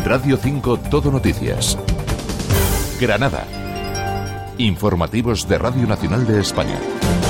Radio 5 Todo Noticias. Granada. Informativos de Radio Nacional de España.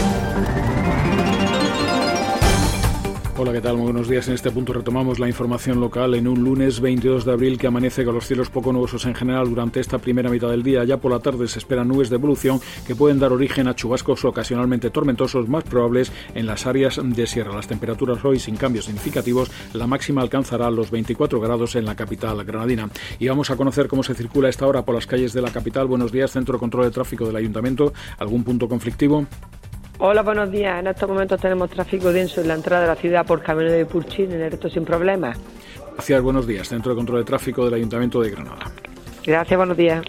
Hola, ¿qué tal? Muy buenos días. En este punto retomamos la información local en un lunes 22 de abril que amanece con los cielos poco nubosos en general durante esta primera mitad del día. Ya por la tarde se esperan nubes de evolución que pueden dar origen a chubascos ocasionalmente tormentosos más probables en las áreas de sierra. Las temperaturas hoy sin cambios significativos. La máxima alcanzará los 24 grados en la capital granadina. Y vamos a conocer cómo se circula a esta hora por las calles de la capital. Buenos días, Centro de Control de Tráfico del Ayuntamiento. ¿Algún punto conflictivo? Hola, buenos días. En estos momentos tenemos tráfico denso en la entrada de la ciudad por Camino de Purchín, en el resto sin problemas. Gracias, buenos días. Centro de Control de Tráfico del Ayuntamiento de Granada. Gracias, buenos días.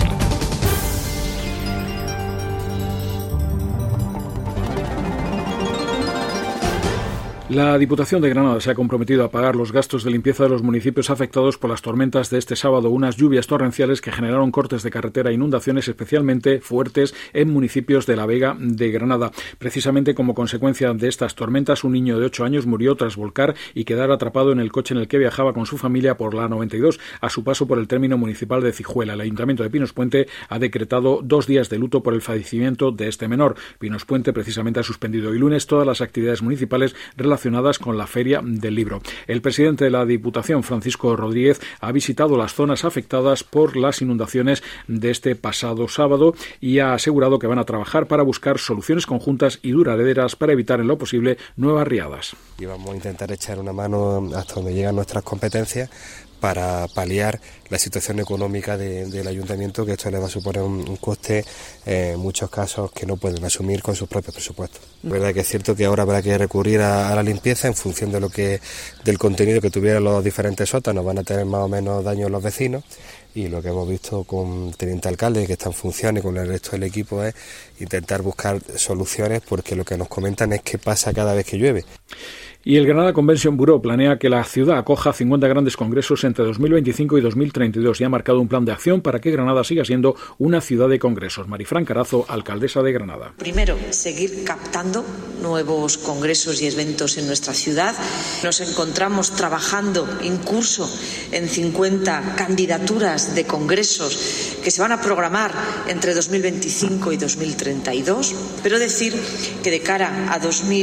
La Diputación de Granada se ha comprometido a pagar los gastos de limpieza de los municipios afectados por las tormentas de este sábado, unas lluvias torrenciales que generaron cortes de carretera e inundaciones especialmente fuertes en municipios de la Vega de Granada. Precisamente como consecuencia de estas tormentas, un niño de 8 años murió tras volcar y quedar atrapado en el coche en el que viajaba con su familia por la A92 a su paso por el término municipal de Cijuela. El Ayuntamiento de Pinospuente ha decretado 2 días de luto por el fallecimiento de este menor. Pinospuente precisamente ha suspendido hoy lunes todas las actividades municipales relacionadas con la Feria del Libro. El presidente de la Diputación, Francisco Rodríguez, ha visitado las zonas afectadas por las inundaciones de este pasado sábado y ha asegurado que van a trabajar para buscar soluciones conjuntas y duraderas para evitar en lo posible nuevas riadas. Y vamos a intentar echar una mano hasta donde llegan nuestras competencias para paliar la situación económica del ayuntamiento, que esto le va a suponer un coste en muchos casos que no pueden asumir con sus propios presupuestos. La verdad que es cierto que ahora habrá que recurrir a la limpieza en función de del contenido que tuvieran los diferentes sótanos. Van a tener más o menos daños los vecinos, y lo que hemos visto con el teniente alcalde, que está en función, y con el resto del equipo, es intentar buscar soluciones, porque lo que nos comentan es que pasa cada vez que llueve. Y el Granada Convention Bureau planea que la ciudad acoja 50 grandes congresos entre 2025 y 2032 y ha marcado un plan de acción para que Granada siga siendo una ciudad de congresos. Marifran Carazo, alcaldesa de Granada. Primero, seguir captando nuevos congresos y eventos en nuestra ciudad. Nos encontramos trabajando en curso en 50 candidaturas de congresos que se van a programar entre 2025 y 2032, pero decir que de cara a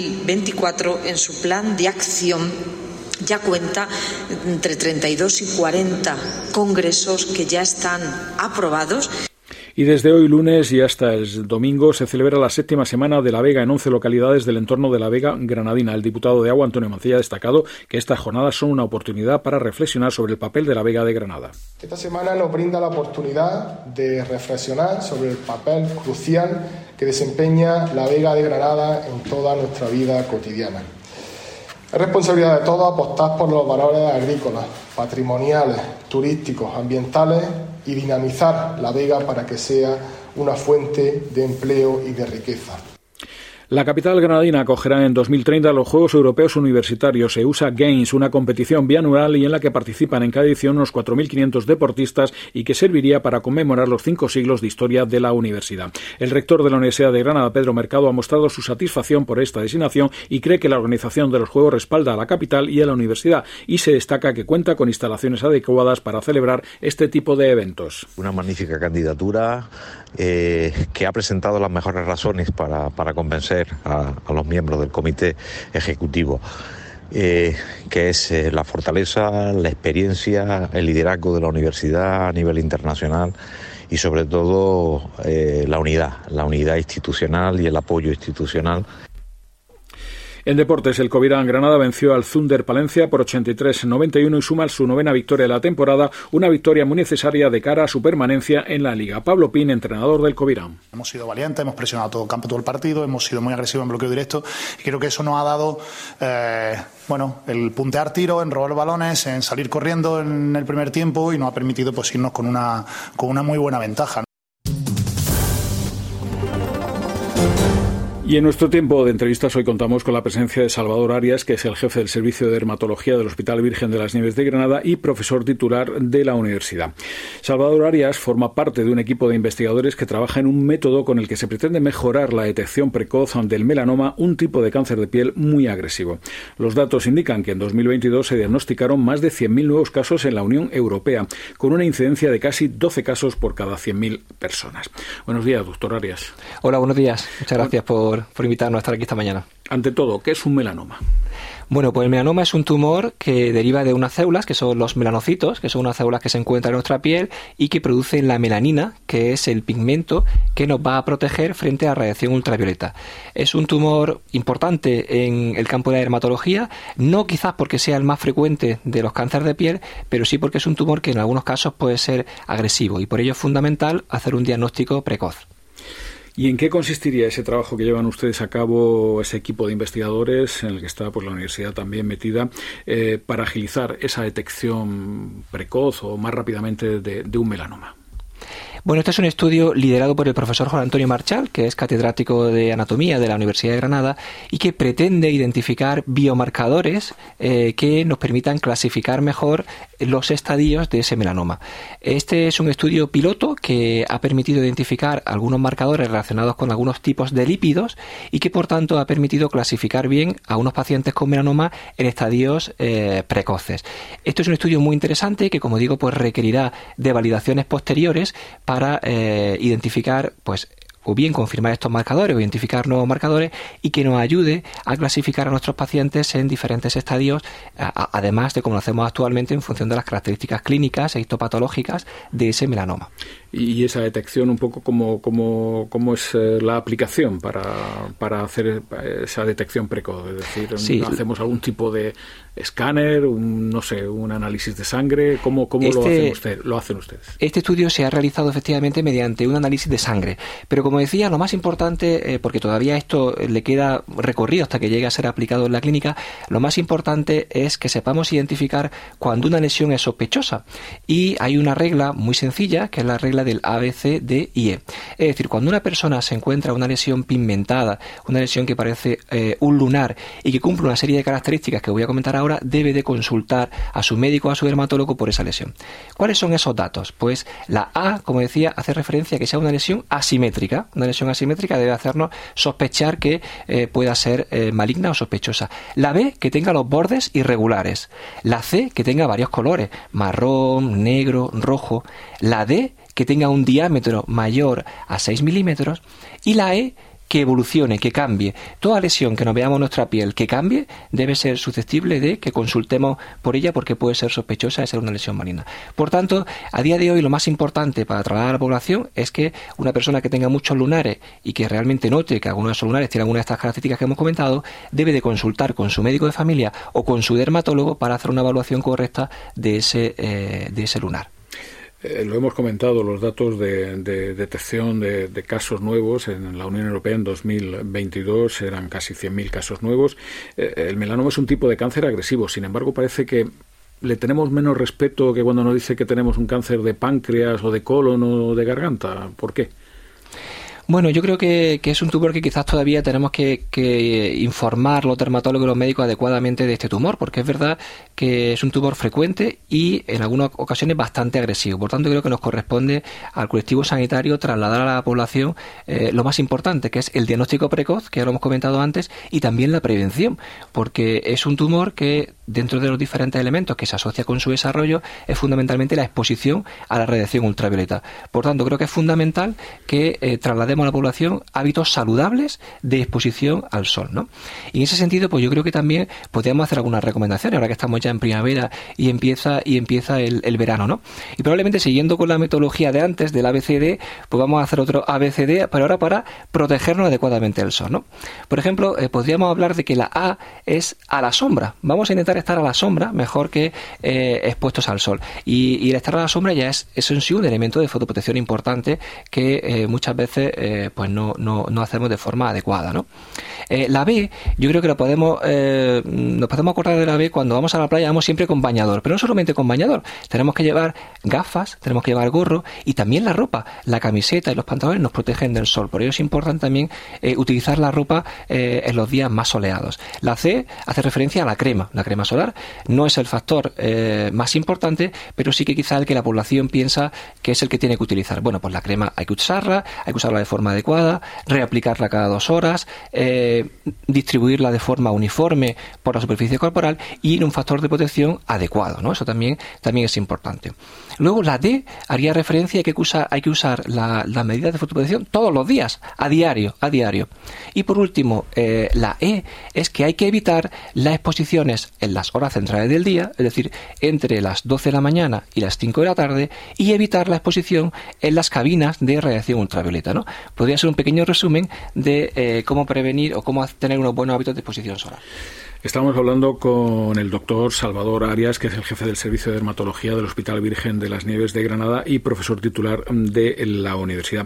2024 en su plan de acción ya cuenta entre 32 y 40 congresos que ya están aprobados. Y desde hoy lunes y hasta el domingo se celebra la 7ª Semana de la Vega en 11 localidades del entorno de la Vega granadina. El diputado de Agua, Antonio Mancilla, ha destacado que estas jornadas son una oportunidad para reflexionar sobre el papel de la Vega de Granada. Esta semana nos brinda la oportunidad de reflexionar sobre el papel crucial que desempeña la Vega de Granada en toda nuestra vida cotidiana. Es responsabilidad de todos apostar por los valores agrícolas, patrimoniales, turísticos, ambientales y dinamizar la Vega para que sea una fuente de empleo y de riqueza. La capital granadina acogerá en 2030 los Juegos Europeos Universitarios EUSA Games, una competición bianual y en la que participan en cada edición unos 4.500 deportistas y que serviría para conmemorar los 5 siglos de historia de la universidad. El rector de la Universidad de Granada, Pedro Mercado, ha mostrado su satisfacción por esta designación y cree que la organización de los Juegos respalda a la capital y a la universidad, y se destaca que cuenta con instalaciones adecuadas para celebrar este tipo de eventos. Una magnífica candidatura que ha presentado las mejores razones para convencer a los miembros del comité ejecutivo, que es la fortaleza, la experiencia, el liderazgo de la universidad a nivel internacional y sobre todo la unidad institucional y el apoyo institucional. En deportes, el Covirán Granada venció al Thunder Palencia por 83-91 y suma su 9ª victoria de la temporada, una victoria muy necesaria de cara a su permanencia en la Liga. Pablo Pin, entrenador del Covirán. Hemos sido valientes, hemos presionado todo el campo, todo el partido, hemos sido muy agresivos en bloqueo directo y creo que eso nos ha dado el puntear tiros, en robar balones, en salir corriendo en el primer tiempo y nos ha permitido pues irnos con una muy buena ventaja. Y en nuestro tiempo de entrevistas hoy contamos con la presencia de Salvador Arias, que es el jefe del Servicio de Dermatología del Hospital Virgen de las Nieves de Granada y profesor titular de la universidad. Salvador Arias forma parte de un equipo de investigadores que trabaja en un método con el que se pretende mejorar la detección precoz del melanoma, un tipo de cáncer de piel muy agresivo. Los datos indican que en 2022 se diagnosticaron más de 100.000 nuevos casos en la Unión Europea, con una incidencia de casi 12 casos por cada 100.000 personas. Buenos días, doctor Arias. Hola, buenos días. Muchas gracias por invitarnos a estar aquí esta mañana. Ante todo, ¿qué es un melanoma? Bueno, pues el melanoma es un tumor que deriva de unas células, que son los melanocitos, que son unas células que se encuentran en nuestra piel y que producen la melanina, que es el pigmento que nos va a proteger frente a la radiación ultravioleta. Es un tumor importante en el campo de la dermatología, no quizás porque sea el más frecuente de los cánceres de piel, pero sí porque es un tumor que en algunos casos puede ser agresivo y por ello es fundamental hacer un diagnóstico precoz. ¿Y en qué consistiría ese trabajo que llevan ustedes a cabo, ese equipo de investigadores, en el que está pues la universidad también metida, para agilizar esa detección precoz o más rápidamente de un melanoma? Bueno, este es un estudio liderado por el profesor Juan Antonio Marchal, que es catedrático de Anatomía de la Universidad de Granada y que pretende identificar biomarcadores que nos permitan clasificar mejor los estadios de ese melanoma. Este es un estudio piloto que ha permitido identificar algunos marcadores relacionados con algunos tipos de lípidos y que, por tanto, ha permitido clasificar bien a unos pacientes con melanoma en estadios precoces. Esto es un estudio muy interesante que, como digo, pues requerirá de validaciones posteriores para identificar, pues, o bien confirmar estos marcadores o identificar nuevos marcadores y que nos ayude a clasificar a nuestros pacientes en diferentes estadios, además de como lo hacemos actualmente en función de las características clínicas e histopatológicas de ese melanoma. Y esa detección, un poco cómo es la aplicación para hacer esa detección precoz, es decir, sí, hacemos algún tipo de escáner, un análisis de sangre, ¿cómo lo hacen ustedes? Este estudio se ha realizado efectivamente mediante un análisis de sangre, pero como decía, lo más importante, porque todavía esto le queda recorrido hasta que llegue a ser aplicado en la clínica, lo más importante es que sepamos identificar cuando una lesión es sospechosa. Y hay una regla muy sencilla, que es la regla del ABCDIE. Es decir, cuando una persona se encuentra una lesión pigmentada, una lesión que parece un lunar y que cumple una serie de características que voy a comentar ahora, debe de consultar a su médico o a su dermatólogo por esa lesión. ¿Cuáles son esos datos? Pues la A, como decía, hace referencia a que sea una lesión asimétrica. Una lesión asimétrica debe hacernos sospechar que pueda ser maligna o sospechosa. La B, que tenga los bordes irregulares. La C, que tenga varios colores, marrón, negro, rojo. La D, que tenga un diámetro mayor a 6 milímetros. Y la E, que evolucione, que cambie. Toda lesión que nos veamos en nuestra piel que cambie debe ser susceptible de que consultemos por ella porque puede ser sospechosa de ser una lesión maligna. Por tanto, a día de hoy lo más importante para trasladar a la población es que una persona que tenga muchos lunares y que realmente note que algunos de esos lunares tienen alguna de estas características que hemos comentado, debe de consultar con su médico de familia o con su dermatólogo para hacer una evaluación correcta de ese lunar. Lo hemos comentado, los datos de detección de casos nuevos en la Unión Europea en 2022 eran casi 100.000 casos nuevos. El melanoma es un tipo de cáncer agresivo, sin embargo parece que le tenemos menos respeto que cuando nos dice que tenemos un cáncer de páncreas o de colon o de garganta. ¿Por qué? Bueno, yo creo que es un tumor que quizás todavía tenemos que informar los dermatólogos y los médicos adecuadamente de este tumor, porque es verdad que es un tumor frecuente y en algunas ocasiones bastante agresivo. Por tanto, creo que nos corresponde al colectivo sanitario trasladar a la población lo más importante, que es el diagnóstico precoz, que ya lo hemos comentado antes, y también la prevención, porque es un tumor que, dentro de los diferentes elementos que se asocia con su desarrollo, es fundamentalmente la exposición a la radiación ultravioleta. Por tanto, creo que es fundamental que traslademos a la población hábitos saludables de exposición al sol, ¿no? Y en ese sentido, pues yo creo que también podríamos hacer algunas recomendaciones, ahora que estamos ya en primavera y empieza el verano, ¿no? Y probablemente siguiendo con la metodología de antes, del ABCD, pues vamos a hacer otro ABCD, pero ahora para protegernos adecuadamente del sol, ¿no? Por ejemplo, podríamos hablar de que la A es a la sombra. Vamos a intentar estar a la sombra mejor que expuestos al sol. Y el estar a la sombra ya es en sí un elemento de fotoprotección importante que muchas veces pues no hacemos de forma adecuada, ¿no? La B, yo creo que nos podemos acordar de la B cuando vamos a la playa, vamos siempre con bañador, pero no solamente con bañador, tenemos que llevar gafas, tenemos que llevar gorro y también la ropa, la camiseta y los pantalones nos protegen del sol, por ello es importante también utilizar la ropa en los días más soleados. La C hace referencia a la crema solar, no es el factor más importante, pero sí que quizá el que la población piensa que es el que tiene que utilizar. Bueno, pues la crema hay que usarla de forma adecuada, reaplicarla cada 2 horas, distribuirla de forma uniforme por la superficie corporal y en un factor de protección adecuado, ¿no? Eso también es importante. Luego la D haría referencia a que hay que usar las medidas de fotoprotección todos los días, a diario. Y por último, la E es que hay que evitar las exposiciones en las horas centrales del día, es decir, entre las 12 de la mañana y las 5 de la tarde, y evitar la exposición en las cabinas de radiación ultravioleta, ¿no? Podría ser un pequeño resumen de cómo prevenir o cómo tener unos buenos hábitos de exposición solar. Estamos hablando con el doctor Salvador Arias, que es el jefe del Servicio de Dermatología del Hospital Virgen de las Nieves de Granada y profesor titular de la universidad.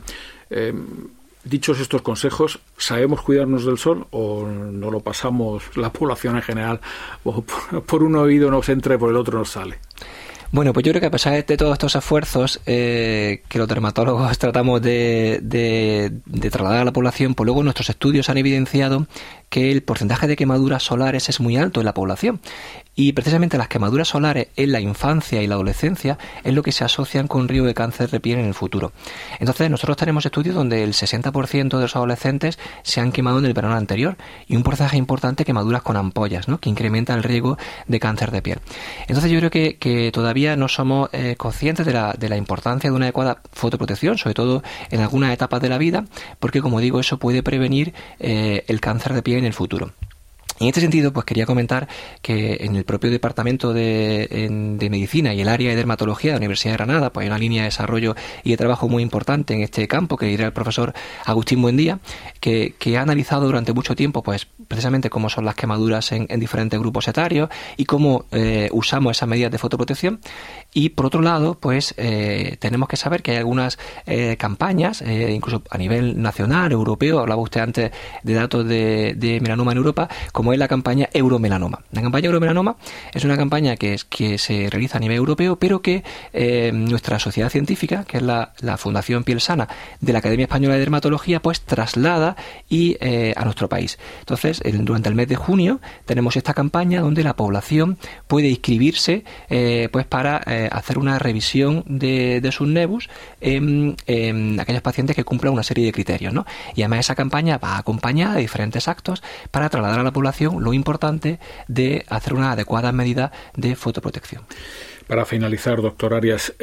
Dichos estos consejos, ¿sabemos cuidarnos del sol o no lo pasamos la población en general? O por un oído nos entra y por el otro nos sale. Bueno, pues yo creo que a pesar de todos estos esfuerzos que los dermatólogos tratamos de trasladar a la población, pues luego nuestros estudios han evidenciado que el porcentaje de quemaduras solares es muy alto en la población. Y precisamente las quemaduras solares en la infancia y la adolescencia es lo que se asocian con riesgo de cáncer de piel en el futuro. Entonces nosotros tenemos estudios donde el 60% de los adolescentes se han quemado en el verano anterior y un porcentaje importante quemaduras con ampollas, ¿no? Que incrementa el riesgo de cáncer de piel. Entonces yo creo que todavía no somos conscientes de la importancia de una adecuada fotoprotección, sobre todo en algunas etapas de la vida, porque como digo, eso puede prevenir el cáncer de piel en el futuro. En este sentido, pues quería comentar que en el propio departamento de medicina y el área de dermatología de la Universidad de Granada, pues hay una línea de desarrollo y de trabajo muy importante en este campo que dirá el profesor Agustín Buendía, que ha analizado durante mucho tiempo, pues precisamente cómo son las quemaduras en diferentes grupos etarios y cómo usamos esas medidas de fotoprotección. Y por otro lado, pues tenemos que saber que hay algunas campañas, incluso a nivel nacional, europeo, hablaba usted antes de datos de melanoma en Europa, como es la campaña Euromelanoma. La campaña Euromelanoma es una campaña que se realiza a nivel europeo, pero que nuestra sociedad científica, que es la Fundación Piel Sana de la Academia Española de Dermatología, pues traslada a nuestro país. Entonces, durante el mes de junio tenemos esta campaña donde la población puede inscribirse pues para hacer una revisión de sus nevus en aquellos pacientes que cumplan una serie de criterios, ¿no? Y además esa campaña va acompañada de diferentes actos para trasladar a la población lo importante de hacer una adecuada medida de fotoprotección. Para finalizar, doctor Arias,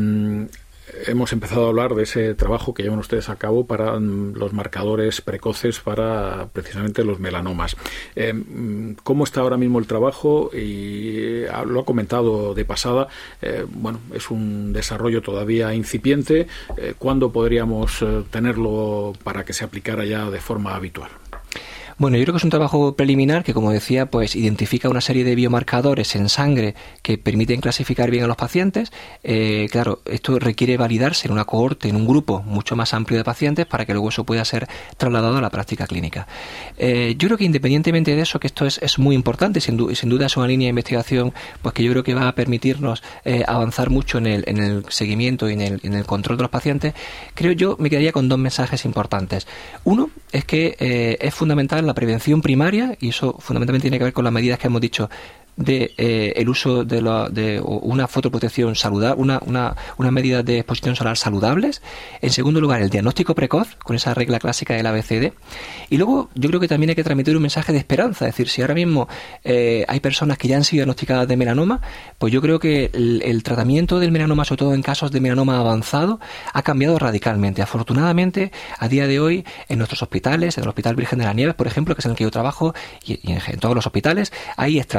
hemos empezado a hablar de ese trabajo que llevan ustedes a cabo para los marcadores precoces para precisamente los melanomas. ¿Cómo está ahora mismo el trabajo? Y lo ha comentado de pasada, bueno, es un desarrollo todavía incipiente. ¿Cuándo podríamos tenerlo para que se aplicara ya de forma habitual? Bueno, yo creo que es un trabajo preliminar que, como decía, pues identifica una serie de biomarcadores en sangre que permiten clasificar bien a los pacientes. Claro, esto requiere validarse en una cohorte, en un grupo mucho más amplio de pacientes para que luego eso pueda ser trasladado a la práctica clínica. Yo creo que independientemente de eso, que esto es muy importante, sin duda es una línea de investigación pues que yo creo que va a permitirnos avanzar mucho en el seguimiento y en el control de los pacientes. Creo yo me quedaría con 2 mensajes importantes. Uno es que es fundamental la prevención primaria, y eso fundamentalmente tiene que ver con las medidas que hemos dicho de el uso de una fotoprotección saludable, una medida de exposición solar saludables. En segundo lugar, el diagnóstico precoz, con esa regla clásica del ABCD. Y luego yo creo que también hay que transmitir un mensaje de esperanza, es decir, si ahora mismo hay personas que ya han sido diagnosticadas de melanoma, pues yo creo que el tratamiento del melanoma, sobre todo en casos de melanoma avanzado, ha cambiado radicalmente. Afortunadamente, a día de hoy, en nuestros hospitales, en el Hospital Virgen de las Nieves, por ejemplo, que es en el que yo trabajo, y en todos los hospitales, hay estrategias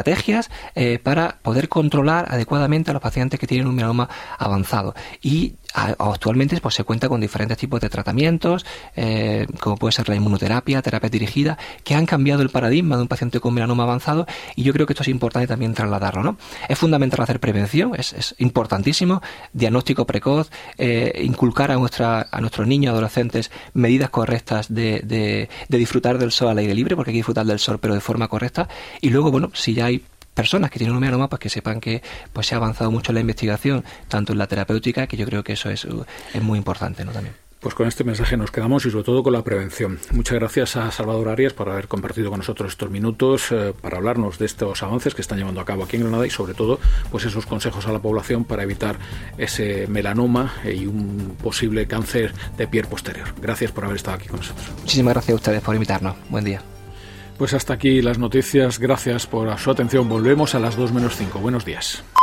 para poder controlar adecuadamente a los pacientes que tienen un melanoma avanzado. Y actualmente pues se cuenta con diferentes tipos de tratamientos, como puede ser la inmunoterapia, terapia dirigida, que han cambiado el paradigma de un paciente con melanoma avanzado, y yo creo que esto es importante también trasladarlo, ¿no? Es fundamental hacer prevención, es importantísimo, diagnóstico precoz, inculcar a nuestros niños y adolescentes medidas correctas de disfrutar del sol al aire libre, porque hay que disfrutar del sol pero de forma correcta, y luego, bueno, si ya hay personas que tienen un melanoma, pues que sepan que pues se ha avanzado mucho en la investigación, tanto en la terapéutica, que yo creo que eso es muy importante, ¿no? También. Pues con este mensaje nos quedamos, y sobre todo con la prevención. Muchas gracias a Salvador Arias por haber compartido con nosotros estos minutos para hablarnos de estos avances que están llevando a cabo aquí en Granada, y sobre todo pues esos consejos a la población para evitar ese melanoma y un posible cáncer de piel posterior. Gracias por haber estado aquí con nosotros. Muchísimas gracias a ustedes por invitarnos. Buen día. Pues hasta aquí las noticias. Gracias por su atención. Volvemos a las 2:05. Buenos días.